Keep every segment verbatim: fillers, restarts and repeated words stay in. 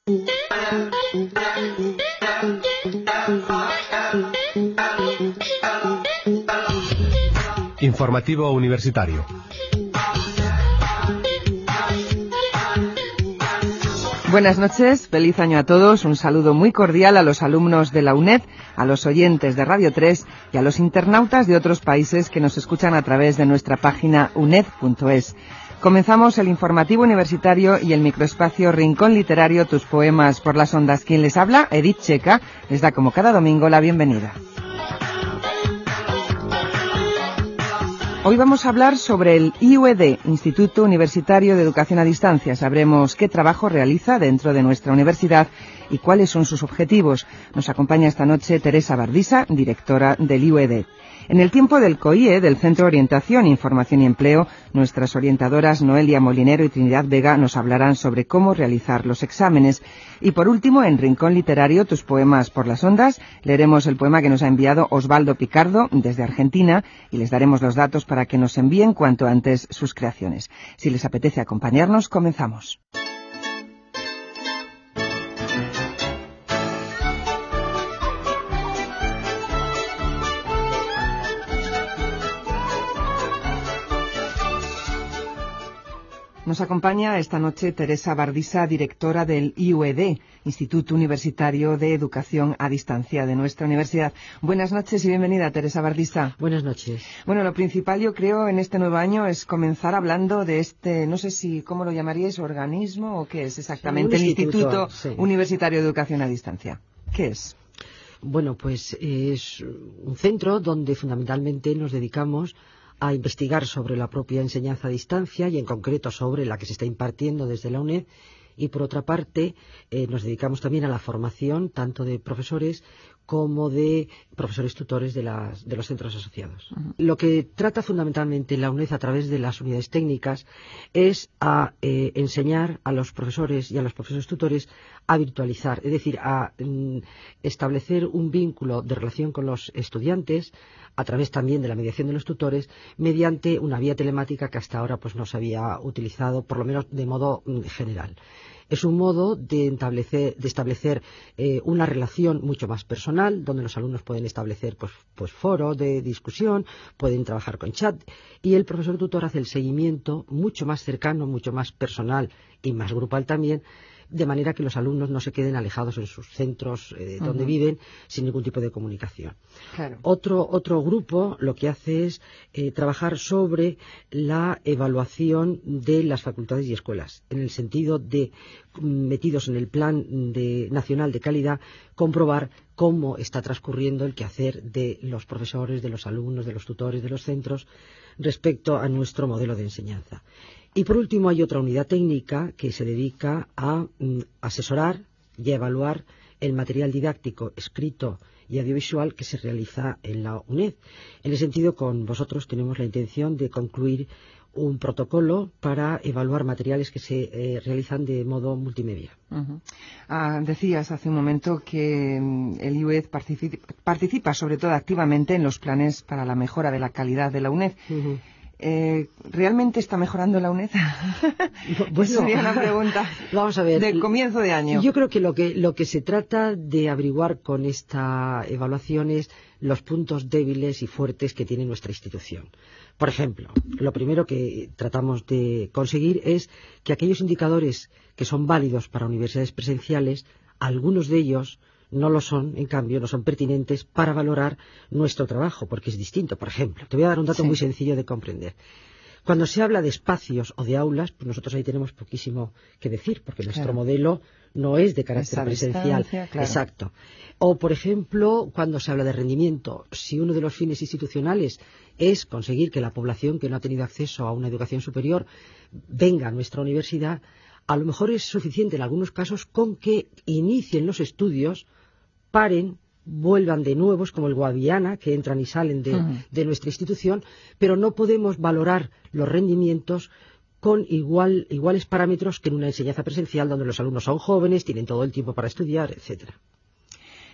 Informativo Universitario. Buenas noches, feliz año a todos, un saludo muy cordial a los alumnos de la UNED, a los oyentes de Radio tres y a los internautas de otros países que nos escuchan a través de nuestra página uned punto es. Comenzamos el informativo universitario y el microespacio Rincón Literario, tus poemas por las ondas. Quien les habla, Edith Checa, les da como cada domingo la bienvenida. Hoy vamos a hablar sobre el I U E D, Instituto Universitario de Educación a Distancia. Sabremos qué trabajo realiza dentro de nuestra universidad y cuáles son sus objetivos. Nos acompaña esta noche Teresa Bardisa, directora del I U E D. En el tiempo del C O I E, del Centro de Orientación, Información y Empleo, nuestras orientadoras Noelia Molinero y Trinidad Vega nos hablarán sobre cómo realizar los exámenes. Y por último, en Rincón Literario, tus poemas por las ondas, leeremos el poema que nos ha enviado Osvaldo Picardo desde Argentina y les daremos los datos para que nos envíen cuanto antes sus creaciones. Si les apetece acompañarnos, comenzamos. Nos acompaña esta noche Teresa Bardisa, directora del I U E D, Instituto Universitario de Educación a Distancia de nuestra universidad. Buenas noches y bienvenida, Teresa Bardisa. Buenas noches. Bueno, lo principal yo creo en este nuevo año es comenzar hablando de este, no sé si, ¿cómo lo llamaríais? ¿Organismo o qué es exactamente? Sí, el instituto, Instituto sí. Universitario de Educación a Distancia. ¿Qué es? Bueno, pues es un centro donde fundamentalmente nos dedicamos a investigar sobre la propia enseñanza a distancia y en concreto sobre la que se está impartiendo desde la UNED, y por otra parte eh, nos dedicamos también a la formación tanto de profesores como de profesores tutores de, las, de los centros asociados. Uh-huh. Lo que trata fundamentalmente la UNED a través de las unidades técnicas es a eh, enseñar a los profesores y a los profesores tutores a virtualizar, es decir, a mm, establecer un vínculo de relación con los estudiantes a través también de la mediación de los tutores mediante una vía telemática que hasta ahora pues no se había utilizado, por lo menos de modo mm, general. Es un modo de establecer, de establecer eh, una relación mucho más personal, donde los alumnos pueden establecer pues, pues foros de discusión, pueden trabajar con chat, y el profesor tutor hace el seguimiento mucho más cercano, mucho más personal y más grupal también, de manera que los alumnos no se queden alejados en sus centros eh, donde uh-huh. viven sin ningún tipo de comunicación. Claro. Otro, otro grupo lo que hace es eh, trabajar sobre la evaluación de las facultades y escuelas, en el sentido de, metidos en el plan de, nacional de calidad, comprobar cómo está transcurriendo el quehacer de los profesores, de los alumnos, de los tutores, de los centros, respecto a nuestro modelo de enseñanza. Y por último hay otra unidad técnica que se dedica a mm, asesorar y a evaluar el material didáctico escrito y audiovisual que se realiza en la UNED. En ese sentido, con vosotros tenemos la intención de concluir un protocolo para evaluar materiales que se eh, realizan de modo multimedia. Uh-huh. Ah, decías hace un momento que mm, el I U E D participa, participa sobre todo activamente en los planes para la mejora de la calidad de la UNED. Uh-huh. Eh, ¿Realmente está mejorando la UNED? Bueno, sería una pregunta. Vamos a ver. De comienzo de año. Yo creo que lo que lo que se trata de averiguar con esta evaluación es los puntos débiles y fuertes que tiene nuestra institución. Por ejemplo, lo primero que tratamos de conseguir es que aquellos indicadores que son válidos para universidades presenciales, algunos de ellos no lo son, en cambio, no son pertinentes para valorar nuestro trabajo, porque es distinto. Por ejemplo, te voy a dar un dato sí. muy sencillo de comprender. Cuando se habla de espacios o de aulas, pues nosotros ahí tenemos poquísimo que decir, porque nuestro claro. modelo no es de carácter Esa presencial. Claro. Exacto. O, por ejemplo, cuando se habla de rendimiento, si uno de los fines institucionales es conseguir que la población que no ha tenido acceso a una educación superior venga a nuestra universidad, a lo mejor es suficiente en algunos casos con que inicien los estudios, paren, vuelvan de nuevos, como el Guadiana, que entran y salen de, uh-huh. de nuestra institución, pero no podemos valorar los rendimientos con igual, iguales parámetros que en una enseñanza presencial donde los alumnos son jóvenes, tienen todo el tiempo para estudiar, etcétera.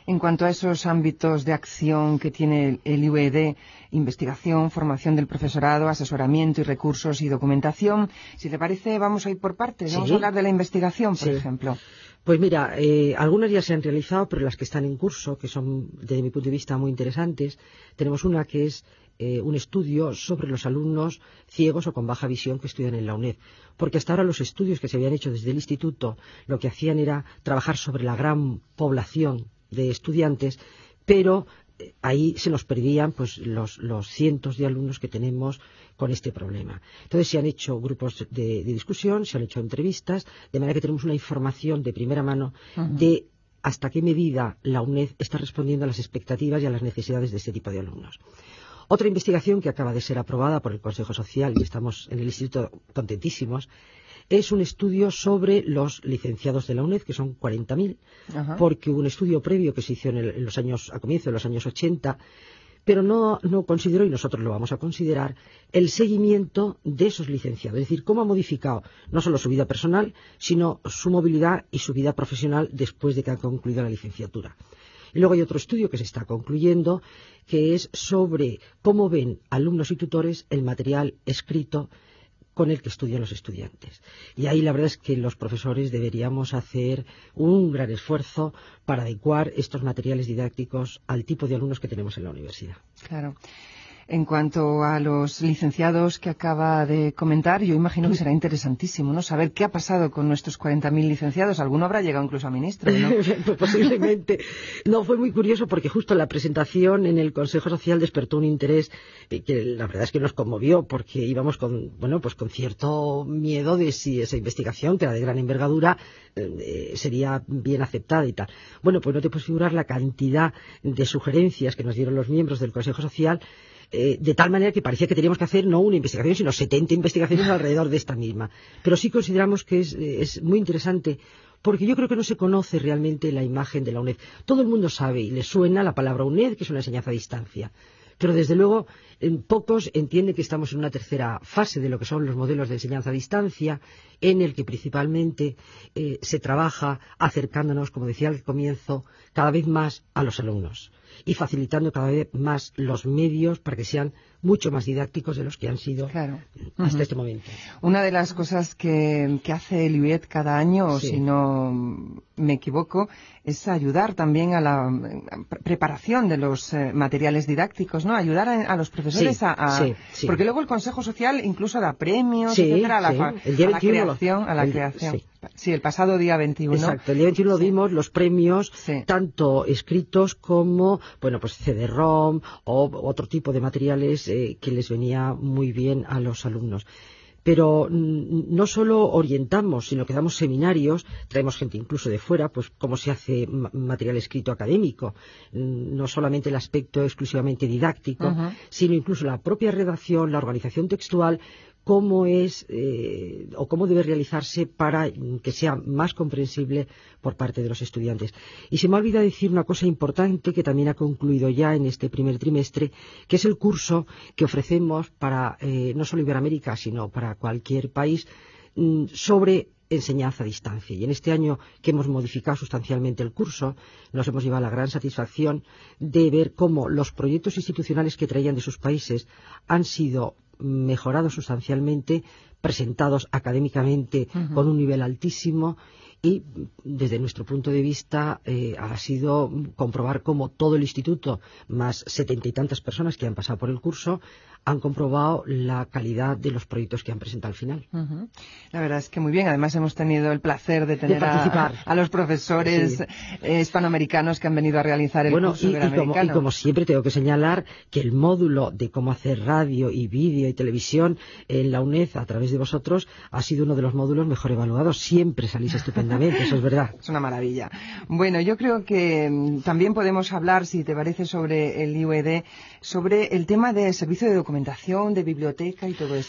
En cuanto a esos ámbitos de acción que tiene el I U E D, investigación, formación del profesorado, asesoramiento y recursos y documentación, si te parece, vamos a ir por partes. Vamos Sí. a hablar de la investigación, por Sí. ejemplo. Pues mira, eh, algunas ya se han realizado, pero las que están en curso, que son desde mi punto de vista muy interesantes, tenemos una que es eh, un estudio sobre los alumnos ciegos o con baja visión que estudian en la UNED. Porque hasta ahora los estudios que se habían hecho desde el instituto lo que hacían era trabajar sobre la gran población de estudiantes, pero eh, ahí se nos perdían pues los, los cientos de alumnos que tenemos con este problema. Entonces se han hecho grupos de, de discusión, se han hecho entrevistas, de manera que tenemos una información de primera mano uh-huh. de hasta qué medida la UNED está respondiendo a las expectativas y a las necesidades de este tipo de alumnos. Otra investigación que acaba de ser aprobada por el Consejo Social, y estamos en el Instituto contentísimos, es un estudio sobre los licenciados de la UNED, que son cuarenta mil, uh-huh. porque hubo un estudio previo que se hizo en, el, en los años, a comienzos de los años ochenta, pero no, no consideró, y nosotros lo vamos a considerar, el seguimiento de esos licenciados. Es decir, cómo ha modificado no solo su vida personal, sino su movilidad y su vida profesional después de que han concluido la licenciatura. Y luego hay otro estudio que se está concluyendo, que es sobre cómo ven alumnos y tutores el material escrito con el que estudian los estudiantes. Y ahí la verdad es que los profesores deberíamos hacer un gran esfuerzo para adecuar estos materiales didácticos al tipo de alumnos que tenemos en la universidad. Claro. En cuanto a los licenciados que acaba de comentar, yo imagino que será interesantísimo, ¿no? Saber qué ha pasado con nuestros cuarenta mil licenciados. Alguno habrá llegado incluso a ministro, ¿no? Pues posiblemente. No, fue muy curioso porque justo la presentación en el Consejo Social despertó un interés que la verdad es que nos conmovió, porque íbamos con, bueno, pues con cierto miedo de si esa investigación, que era de gran envergadura, eh, sería bien aceptada y tal. Bueno, pues no te puedes figurar la cantidad de sugerencias que nos dieron los miembros del Consejo Social, Eh, de tal manera que parecía que teníamos que hacer no una investigación, sino setenta investigaciones alrededor de esta misma. Pero sí consideramos que es, es muy interesante, porque yo creo que no se conoce realmente la imagen de la UNED. Todo el mundo sabe y le suena la palabra UNED, que es una enseñanza a distancia. Pero desde luego en pocos entienden que estamos en una tercera fase de lo que son los modelos de enseñanza a distancia, en el que principalmente eh, se trabaja acercándonos, como decía al comienzo, cada vez más a los alumnos y facilitando cada vez más los medios para que sean mucho más didácticos de los que han sido claro. hasta uh-huh. este momento. Una de las cosas que, que hace el I U E D cada año, sí. si no me equivoco, es ayudar también a la preparación de los eh, materiales didácticos, ¿no? Ayudar a, a los profesores sí, a... a sí, sí. Porque luego el Consejo Social incluso da premios, sí, etcétera, a la, sí. fa, el día a la veintiuno creación. A la el, creación. Sí. sí, el pasado día veintiuno. Exacto, el día veintiuno sí. dimos los premios, sí. tanto escritos como, bueno, pues C D ROM o otro tipo de materiales eh, que les venía muy bien a los alumnos. Pero no solo orientamos, sino que damos seminarios, traemos gente incluso de fuera, pues cómo se hace material escrito académico, no solamente el aspecto exclusivamente didáctico, uh-huh. sino incluso la propia redacción, la organización textual, cómo es eh, o cómo debe realizarse para que sea más comprensible por parte de los estudiantes. Y se me ha olvidado decir una cosa importante que también ha concluido ya en este primer trimestre, que es el curso que ofrecemos para eh, no solo Iberoamérica, sino para cualquier país, mm, sobre enseñanza a distancia. Y en este año que hemos modificado sustancialmente el curso, nos hemos llevado la gran satisfacción de ver cómo los proyectos institucionales que traían de sus países han sido mejorados sustancialmente, presentados académicamente uh-huh. con un nivel altísimo, y desde nuestro punto de vista eh, ha sido comprobar cómo todo el instituto, más setenta y tantas personas que han pasado por el curso, han comprobado la calidad de los proyectos que han presentado al final. Uh-huh. La verdad es que muy bien. Además hemos tenido el placer de tener de a, a los profesores sí. eh, hispanoamericanos que han venido a realizar el bueno, curso y, iberoamericano. Y como, y como siempre tengo que señalar que el módulo de cómo hacer radio y vídeo y televisión en la UNED a través de vosotros ha sido uno de los módulos mejor evaluados. Siempre salís estupendamente, eso es verdad. Es una maravilla. Bueno, yo creo que mm, también podemos hablar, si te parece, sobre el I U E D, sobre el tema de servicio de documentación, de biblioteca y todo esto.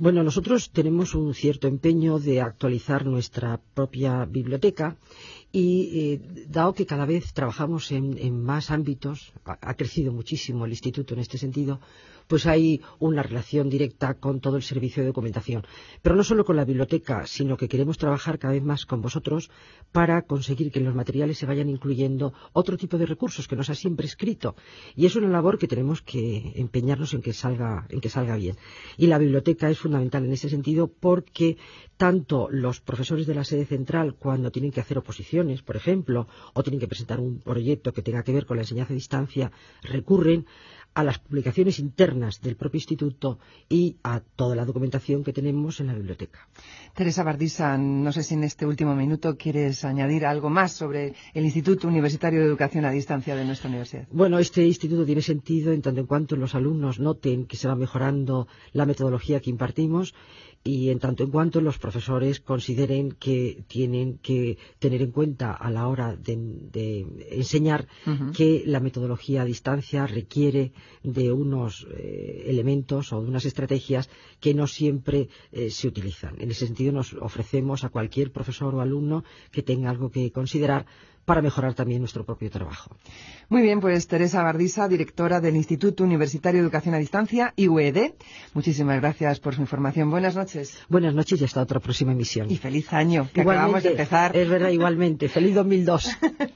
Bueno, nosotros tenemos un cierto empeño de actualizar nuestra propia biblioteca y, eh, dado que cada vez trabajamos en, en más ámbitos, ha, ha crecido muchísimo el Instituto en este sentido, pues hay una relación directa con todo el servicio de documentación. Pero no solo con la biblioteca, sino que queremos trabajar cada vez más con vosotros para conseguir que en los materiales se vayan incluyendo otro tipo de recursos que no sea siempre escrito. Y es una labor que tenemos que empeñarnos en que salga, en que salga bien. Y la biblioteca es fundamental en ese sentido porque tanto los profesores de la sede central, cuando tienen que hacer oposiciones, por ejemplo, o tienen que presentar un proyecto que tenga que ver con la enseñanza a distancia, recurren a las publicaciones internas del propio instituto y a toda la documentación que tenemos en la biblioteca. Teresa Bardisa, no sé si en este último minuto quieres añadir algo más sobre el Instituto Universitario de Educación a Distancia de nuestra universidad. Bueno, este instituto tiene sentido en tanto en cuanto los alumnos noten que se va mejorando la metodología que impartimos y en tanto en cuanto los profesores consideren que tienen que tener en cuenta a la hora de, de enseñar uh-huh. que la metodología a distancia requiere de unos eh, elementos o de unas estrategias que no siempre eh, se utilizan. En ese sentido nos ofrecemos a cualquier profesor o alumno que tenga algo que considerar para mejorar también nuestro propio trabajo. Muy bien, pues Teresa Bardisa, directora del Instituto Universitario de Educación a Distancia, I U E D. Muchísimas gracias por su información. Buenas noches. Buenas noches y hasta otra próxima emisión. Y feliz año, que igualmente, acabamos de empezar. Es verdad, igualmente. Feliz dos mil dos.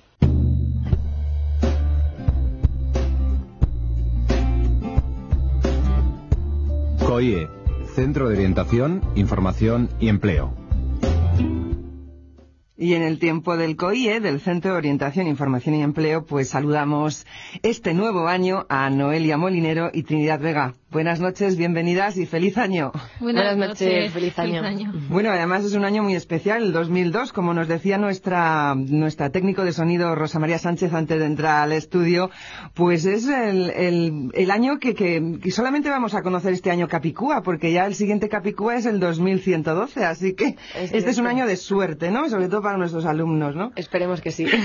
COIE, Centro de Orientación, Información y Empleo. Y en el tiempo del COIE, del Centro de Orientación, Información y Empleo, pues saludamos este nuevo año a Noelia Molinero y Trinidad Vega. Buenas noches, bienvenidas y feliz año. Buenas, Buenas noches, noches, feliz año. feliz año. Bueno, además es un año muy especial, el dos mil dos, como nos decía nuestra nuestra técnico de sonido Rosa María Sánchez antes de entrar al estudio, pues es el, el, el año que, que, que solamente vamos a conocer este año Capicúa, porque ya el siguiente Capicúa es el dos mil ciento doce, así que es este es un año de suerte, ¿no? Sobre todo para nuestros alumnos, ¿no? Esperemos que sí.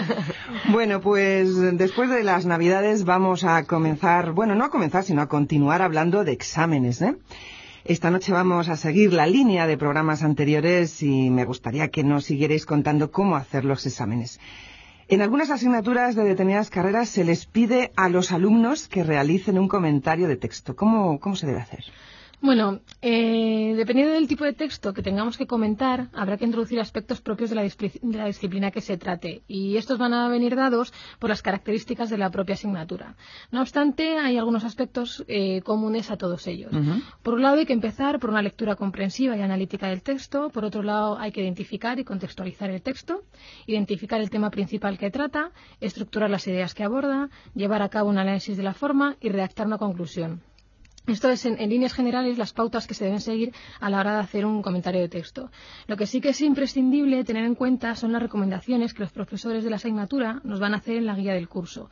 Bueno, pues después de las Navidades vamos a comenzar, bueno, no a comenzar, sino a continuar hablando de exámenes, ¿eh? Esta noche vamos a seguir la línea de programas anteriores y me gustaría que nos siguierais contando cómo hacer los exámenes. En algunas asignaturas de determinadas carreras se les pide a los alumnos que realicen un comentario de texto. ¿Cómo, cómo se debe hacer? Bueno, eh, dependiendo del tipo de texto que tengamos que comentar, habrá que introducir aspectos propios de la, de la disciplina que se trate, y estos van a venir dados por las características de la propia asignatura. No obstante, hay algunos aspectos eh, comunes a todos ellos. Uh-huh. Por un lado, hay que empezar por una lectura comprensiva y analítica del texto. Por otro lado, hay que identificar y contextualizar el texto, identificar el tema principal que trata, estructurar las ideas que aborda, llevar a cabo un análisis de la forma y redactar una conclusión. Esto es, en, en líneas generales, las pautas que se deben seguir a la hora de hacer un comentario de texto. Lo que sí que es imprescindible tener en cuenta son las recomendaciones que los profesores de la asignatura nos van a hacer en la guía del curso,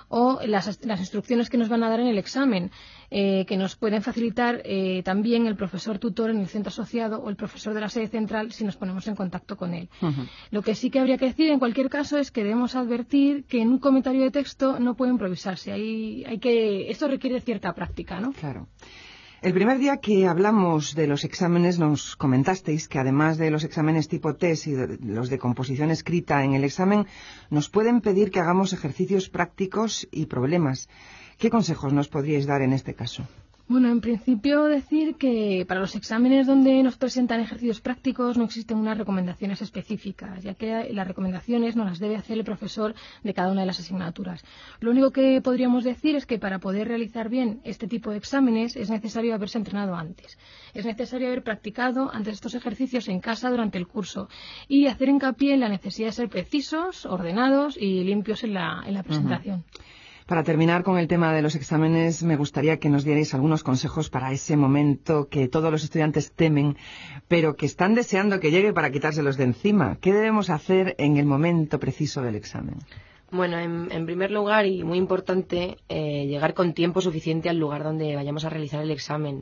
o las, las instrucciones que nos van a dar en el examen, eh, que nos pueden facilitar eh, también el profesor tutor en el centro asociado o el profesor de la sede central si nos ponemos en contacto con él. Uh-huh. Lo que sí que habría que decir en cualquier caso es que debemos advertir que en un comentario de texto no puede improvisarse. Hay, hay que, esto requiere cierta práctica, ¿no? Claro. El primer día que hablamos de los exámenes nos comentasteis que además de los exámenes tipo test y de los de composición escrita en el examen, nos pueden pedir que hagamos ejercicios prácticos y problemas. ¿Qué consejos nos podríais dar en este caso? Bueno, en principio decir que para los exámenes donde nos presentan ejercicios prácticos no existen unas recomendaciones específicas, ya que las recomendaciones nos las debe hacer el profesor de cada una de las asignaturas. Lo único que podríamos decir es que para poder realizar bien este tipo de exámenes es necesario haberse entrenado antes. Es necesario haber practicado antes estos ejercicios en casa durante el curso y hacer hincapié en la necesidad de ser precisos, ordenados y limpios en la, en la presentación. Uh-huh. Para terminar con el tema de los exámenes, me gustaría que nos dierais algunos consejos para ese momento que todos los estudiantes temen, pero que están deseando que llegue para quitárselos de encima. ¿Qué debemos hacer en el momento preciso del examen? Bueno, en, en primer lugar, y muy importante, eh, llegar con tiempo suficiente al lugar donde vayamos a realizar el examen.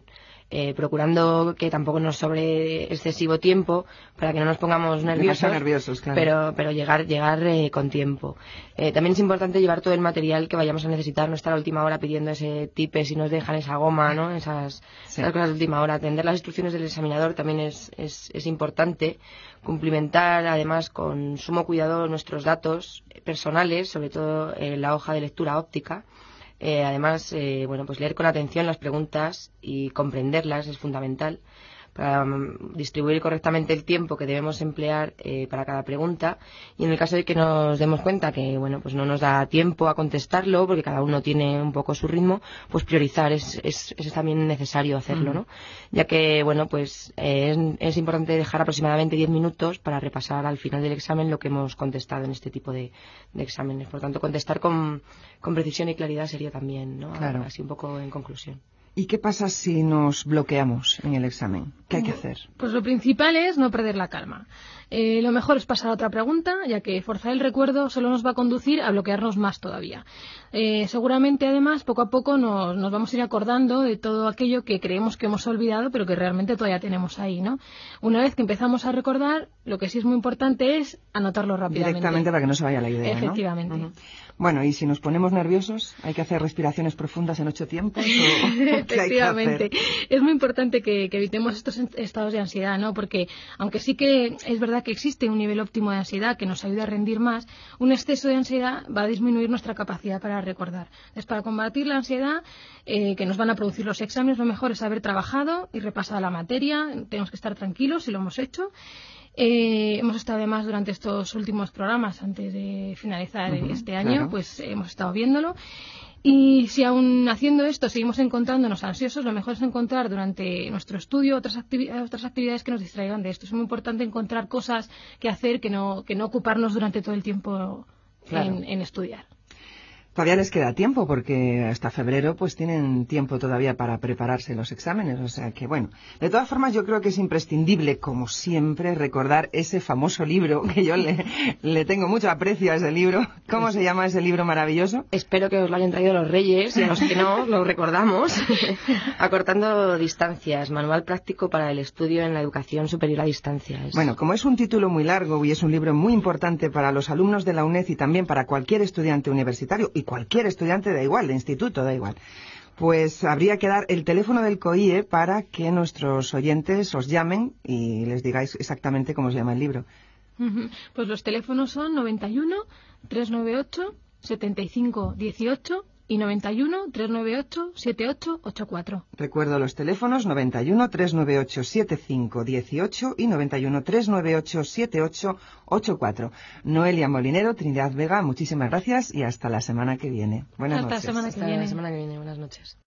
eh, procurando que tampoco nos sobre excesivo tiempo para que no nos pongamos nerviosos, nerviosos claro. pero, pero llegar, llegar eh, con tiempo. Eh, también es importante llevar todo el material que vayamos a necesitar, no estar a última hora pidiendo ese tipe si nos dejan esa goma, ¿no? Esas, sí. esas cosas de última hora. Atender las instrucciones del examinador también es, es, es importante. Cumplimentar además con sumo cuidado nuestros datos personales, sobre todo en la hoja de lectura óptica. Eh, además, eh, bueno, pues leer con atención las preguntas y comprenderlas es fundamental para um, distribuir correctamente el tiempo que debemos emplear eh, para cada pregunta, y en el caso de que nos demos cuenta que bueno pues no nos da tiempo a contestarlo porque cada uno tiene un poco su ritmo, pues priorizar es, es, es también necesario hacerlo, ¿no? Ya que bueno pues eh, es, es importante dejar aproximadamente diez minutos para repasar al final del examen lo que hemos contestado en este tipo de, de exámenes. Por tanto, contestar con, con precisión y claridad sería también, ¿no? Claro. Así un poco en conclusión. ¿Y qué pasa si nos bloqueamos en el examen? ¿Qué hay que hacer? Pues lo principal es no perder la calma. Eh, lo mejor es pasar a otra pregunta, ya que forzar el recuerdo solo nos va a conducir a bloquearnos más todavía. Eh, seguramente, además, poco a poco nos, nos vamos a ir acordando de todo aquello que creemos que hemos olvidado, pero que realmente todavía tenemos ahí, ¿no? Una vez que empezamos a recordar, lo que sí es muy importante es anotarlo rápidamente. Directamente para que no se vaya la idea, ¿no? Efectivamente. Uh-huh. Bueno, y si nos ponemos nerviosos, ¿hay que hacer respiraciones profundas en ocho tiempos? ¿O qué hay que hacer? Es muy importante que, que evitemos estos estados de ansiedad, ¿no? Porque, aunque sí que es verdad que existe un nivel óptimo de ansiedad que nos ayuda a rendir más, un exceso de ansiedad va a disminuir nuestra capacidad para recordar. Entonces, para combatir la ansiedad eh, que nos van a producir los exámenes, lo mejor es haber trabajado y repasado la materia. Tenemos que estar tranquilos si lo hemos hecho. Eh, hemos estado además durante estos últimos programas, antes de finalizar uh-huh, este año, claro. pues eh, hemos estado viéndolo. Y si aún haciendo esto seguimos encontrándonos ansiosos, lo mejor es encontrar durante nuestro estudio otras, activi- otras actividades que nos distraigan de esto. Es muy importante encontrar cosas que hacer, que no, que no ocuparnos durante todo el tiempo claro. en, en estudiar. Todavía les queda tiempo porque hasta febrero pues tienen tiempo todavía para prepararse los exámenes, o sea que bueno. De todas formas yo creo que es imprescindible, como siempre, recordar ese famoso libro que yo le, le tengo mucho aprecio a ese libro. ¿Cómo se llama ese libro maravilloso? Espero que os lo hayan traído los Reyes y a los que no, lo recordamos. Acortando distancias, manual práctico para el estudio en la educación superior a distancia. Es... Bueno, como es un título muy largo y es un libro muy importante para los alumnos de la UNED y también para cualquier estudiante universitario y cualquier estudiante, da igual, de instituto, da igual, pues habría que dar el teléfono del COIE para que nuestros oyentes os llamen y les digáis exactamente cómo se llama el libro. Pues los teléfonos son noventa y uno, trescientos noventa y ocho, setenta y cinco dieciocho y noventa y uno, trescientos noventa y ocho, setenta y ocho ochenta y cuatro. Recuerdo los teléfonos noventa y uno, trescientos noventa y ocho, setenta y cinco dieciocho y noventa y uno, trescientos noventa y ocho, setenta y ocho ochenta y cuatro. Noelia Molinero, Trinidad Vega, muchísimas gracias y hasta la semana que viene. Buenas hasta noches. La semana que hasta viene. la semana que viene. Buenas noches.